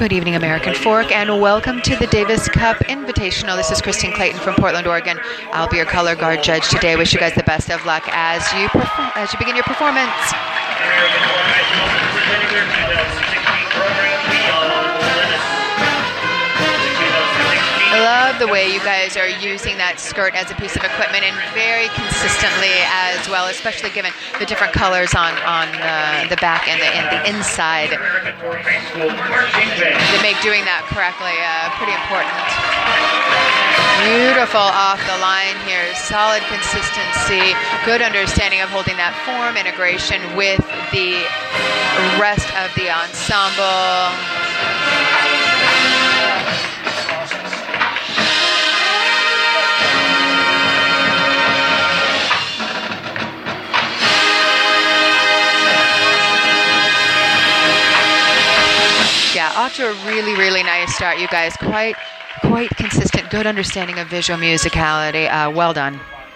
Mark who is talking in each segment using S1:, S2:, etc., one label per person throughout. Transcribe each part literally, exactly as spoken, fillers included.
S1: Good evening, American Fork, and welcome to the Davis Cup Invitational. This is Christine Clayton from Portland, Oregon. I'll be your color guard judge today. I wish you guys the best of luck as you perform, as you begin your performance. I love the way you guys are using that skirt as a piece of equipment and very consistently as well, especially given the different colors on, on uh, the back and the, and the inside. To make doing that correctly uh, pretty important. Beautiful off the line here. Solid consistency. Good understanding of holding that form integration with the rest of the ensemble. Yeah, off to a really, really nice start, you guys. Quite, quite consistent. Good understanding of visual musicality. Uh, well done.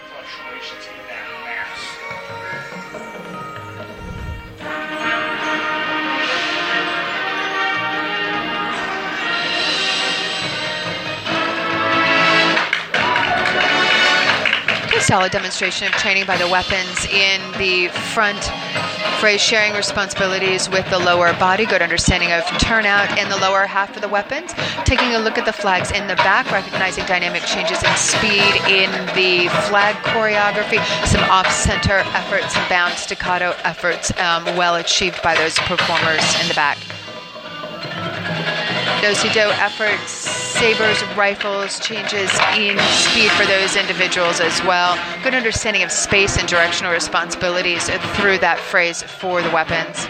S1: Okay, solid demonstration of training by the weapons in the front phrase, sharing responsibilities with the lower body. Good understanding of turnout in the lower half of the weapons. Taking a look at the flags in the back, recognizing dynamic changes in speed in the flag choreography. Some off-center efforts, some bound staccato efforts, um, well achieved by those performers in the back. Do-si-do efforts, sabers, rifles, changes in speed for those individuals as well. Good understanding of space and directional responsibilities through that phrase for the weapons.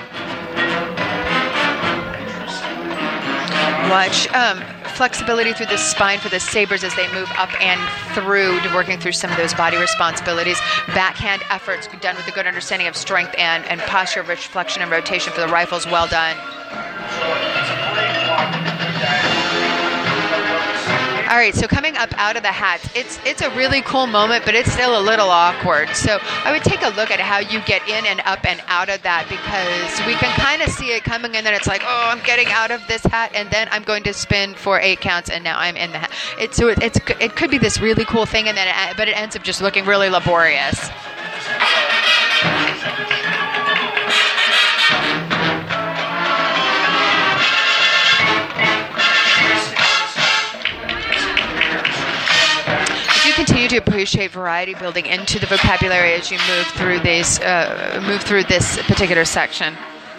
S1: Watch um, flexibility through the spine for the sabers as they move up and through, working through some of those body responsibilities. Backhand efforts done with a good understanding of strength and, and posture, rich flexion and rotation for the rifles. Well done. All right, so coming up out of the hats, it's it's a really cool moment, but it's still a little awkward. So I would take a look at how you get in and up and out of that, because we can kind of see it coming in, and it's like, oh, I'm getting out of this hat, and then I'm going to spin for eight counts, and now I'm in the hat. It, so it, it's it could be this really cool thing, and then it, but it ends up just looking really laborious. Continue to appreciate variety building into the vocabulary as you move through these, uh, move through this particular section.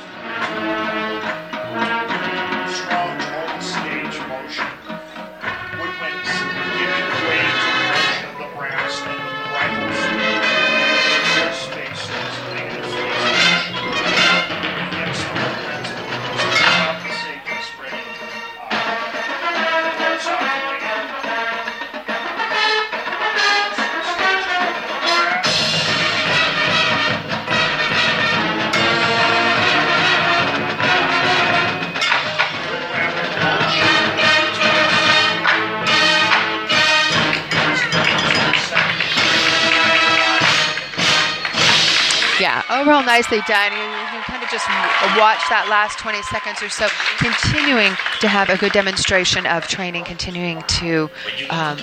S2: Strong total stage motion. Woodwinds giving way to the motion of the brass and the rifles. Their space is negative space. Against the woodwinds, without the safety spreading. Close off the
S1: Yeah, overall nicely done. You can kind of just watch that last twenty seconds or so, continuing to have a good demonstration of training, continuing to um,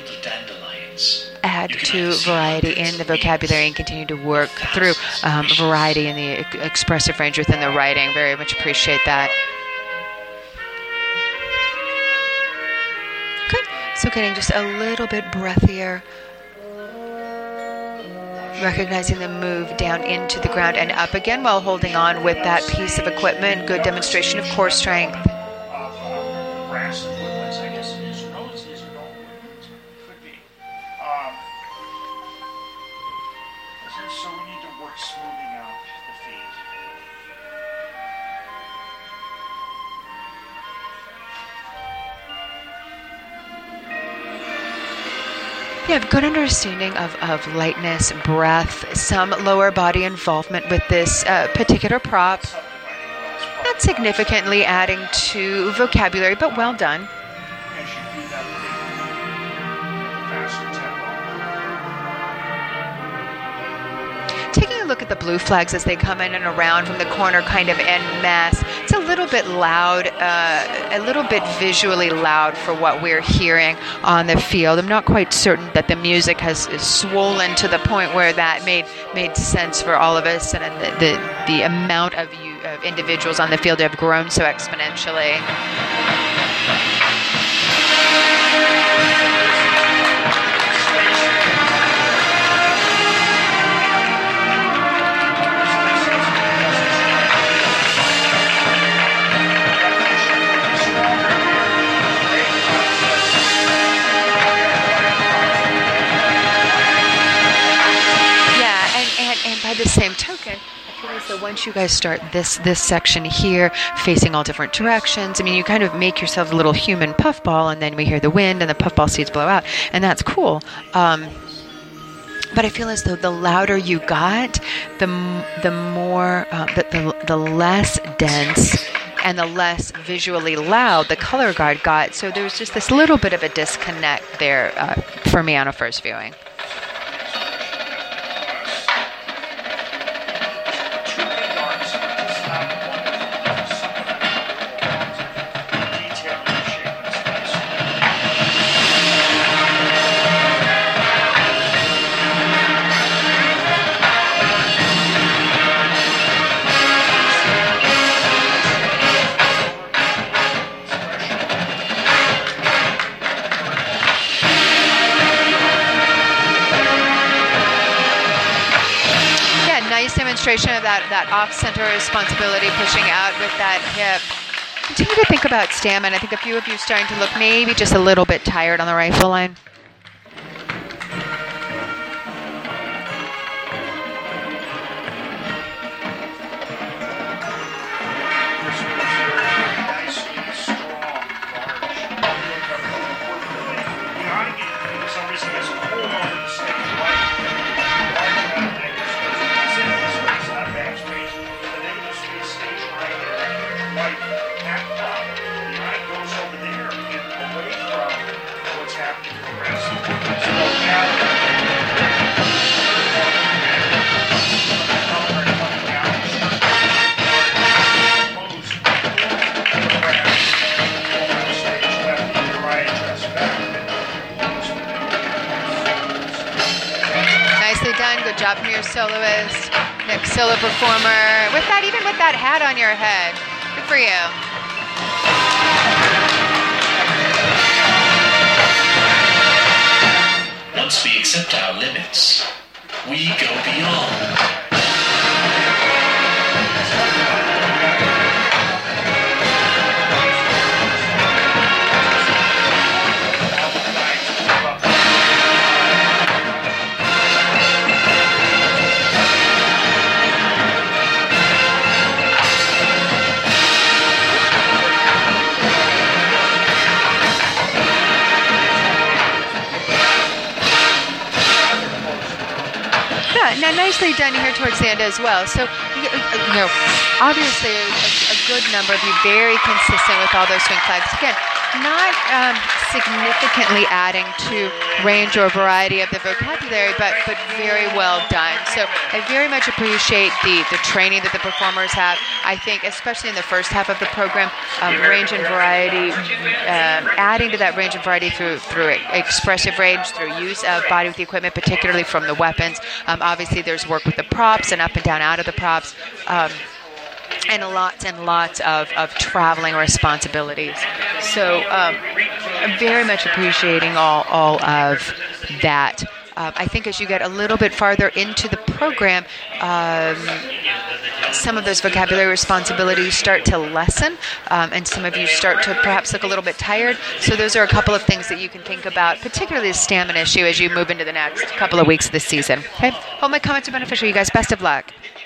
S1: add to variety in the vocabulary and continue to work through um, variety in the expressive range within the writing. Very much appreciate that. Okay, so getting just a little bit breathier. Recognizing the move down into the ground and up again while holding on with that piece of equipment. Good demonstration of core strength.
S2: So we need to work smoothing out the feet.
S1: You have good understanding of, of lightness, breath, some lower body involvement with this uh, particular prop. Not significantly adding to vocabulary, but well done. Taking a look at the blue flags as they come in and around from the corner kind of en masse, it's a little bit loud, uh, a little bit visually loud for what we're hearing on the field. I'm not quite certain that the music has is swollen to the point where that made made sense for all of us, and the the, the amount of you of individuals on the field have grown so exponentially. And by the same token, I feel as though once you guys start this this section here, facing all different directions, I mean, you kind of make yourself a little human puffball, and then we hear the wind and the puffball seeds blow out, and that's cool. Um, but I feel as though the louder you got, the the more, uh, the, the the less dense and the less visually loud the color guard got. So there was just this little bit of a disconnect there uh, for me on a first viewing. Demonstration of that, that off-center responsibility, pushing out with that hip. Continue to think about stamina. I think a few of you are starting to look maybe just a little bit tired on the rifle line. Good job from your soloist, next solo performer. With that, even with that hat on your head. Good for you.
S3: Once we accept our limits, we go beyond.
S1: Now, nicely done here towards the end as well. So, you know, obviously a, a good number of you, very consistent with all those swing flags. Again, not um, significantly adding to range or variety of the vocabulary, but but very well done. So I very much appreciate the, the training that the performers have. I think, especially in the first half of the program, um, range and variety, um, adding to that range and variety through through expressive range, through use of body with the equipment, particularly from the weapons. Um, obviously, there's work with the props and up and down out of the props. Um, and lots and lots of, of traveling responsibilities. So um, I'm very much appreciating all, all of that. Um, I think as you get a little bit farther into the program, um, some of those vocabulary responsibilities start to lessen, um, and some of you start to perhaps look a little bit tired. So those are a couple of things that you can think about, particularly the stamina issue as you move into the next couple of weeks of the season. Okay? Hope my comments are beneficial. You guys, best of luck.